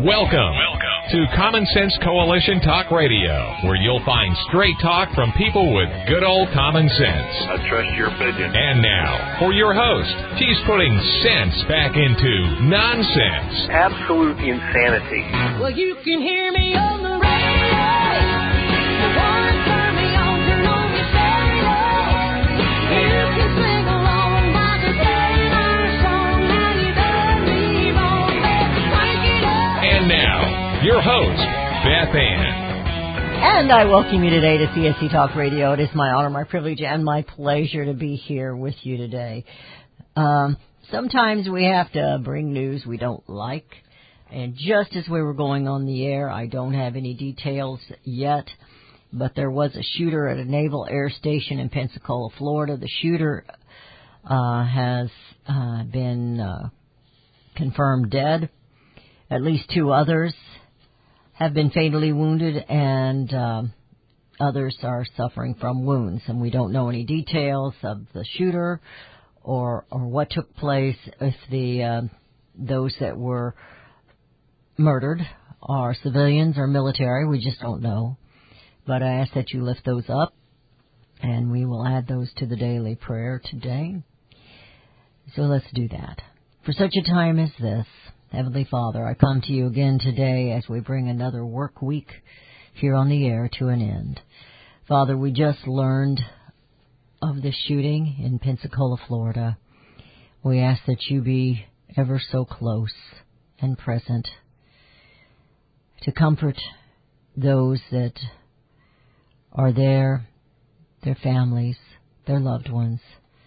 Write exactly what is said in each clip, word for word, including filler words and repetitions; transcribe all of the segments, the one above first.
Welcome, Welcome to Common Sense Coalition Talk Radio, where you'll find straight talk from people with good old common sense. I trust your opinion. And now, for your host, she's putting sense back into nonsense. Absolute insanity. Well, you can hear me on the radio. You want to turn me on, turn on your stereo. You can sing along by the Taylor song. Now you done me wrong, let's crank it up. And now, your host, Beth Ann. And I welcome you today to C S C Talk Radio. It is my honor, my privilege, and my pleasure to be here with you today. Um, sometimes we have to bring news we don't like. And just as we were going on the air, I don't have any details yet, but there was a shooter at a naval air station in Pensacola, Florida. The shooter uh, has uh, been uh, confirmed dead. At least two others have been fatally wounded, and uh, others are suffering from wounds. And we don't know any details of the shooter or or what took place, if the uh, those that were murdered are civilians or military. We just don't know. But I ask that you lift those up, and we will add those to the daily prayer today. So let's do that. For such a time as this, Heavenly Father, I come to you again today as we bring another work week here on the air to an end. Father, we just learned of the shooting in Pensacola, Florida. We ask that you be ever so close and present to comfort those that are there, their families, their loved ones,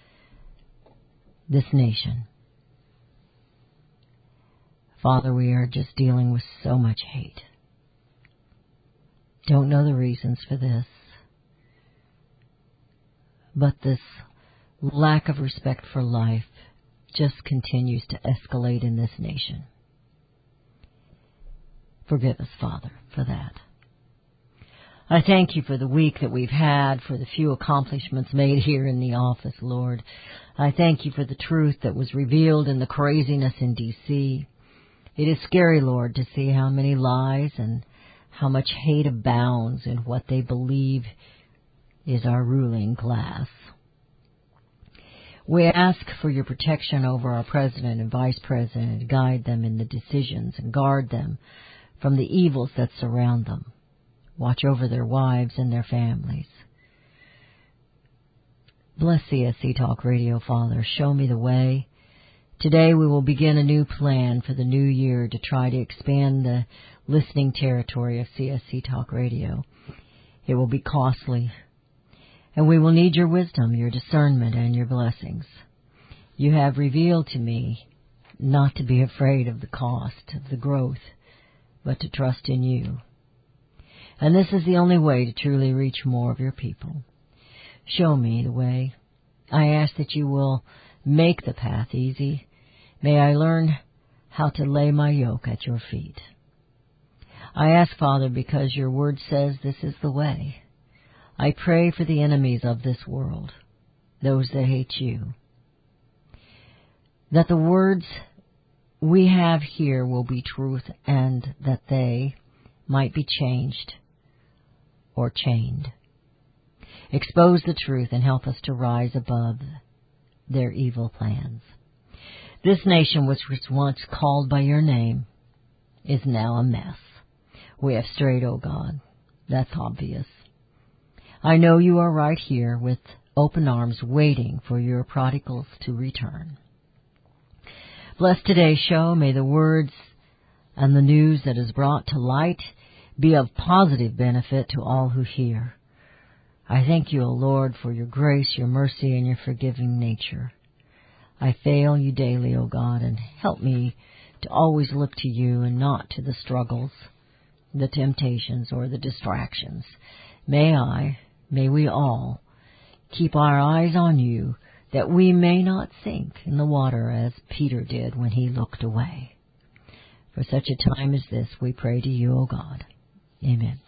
this nation. Father, we are just dealing with so much hate. Don't know the reasons for this, but this lack of respect for life just continues to escalate in this nation. Forgive us, Father, for that. I thank you for the week that we've had, for the few accomplishments made here in the office, Lord. I thank you for the truth that was revealed in the craziness in D C It is scary, Lord, to see how many lies and how much hate abounds in what they believe is our ruling class. We ask for your protection over our president and vice president, to guide them in the decisions and guard them from the evils that surround them. Watch over their wives and their families. Bless C S C Talk Radio, Father. Show me the way. Today we will begin a new plan for the new year to try to expand the listening territory of C S C Talk Radio. It will be costly, and we will need your wisdom, your discernment, and your blessings. You have revealed to me not to be afraid of the cost, of the growth, but to trust in you. And this is the only way to truly reach more of your people. Show me the way. I ask that you will make the path easy. May I learn how to lay my yoke at your feet. I ask, Father, because your word says this is the way. I pray for the enemies of this world, those that hate you, that the words we have here will be truth, and that they might be changed or chained. Expose the truth and help us to rise above their evil plans. This nation, which was once called by your name, is now a mess. We have strayed, O God. That's obvious. I know you are right here with open arms waiting for your prodigals to return. Bless today's show. May the words and the news that is brought to light be of positive benefit to all who hear. I thank you, O Lord, for your grace, your mercy, and your forgiving nature. I fail you daily, O God, and help me to always look to you and not to the struggles, the temptations, or the distractions. May I, may we all, keep our eyes on you, that we may not sink in the water as Peter did when he looked away. For such a time as this, we pray to you, O God. Amen.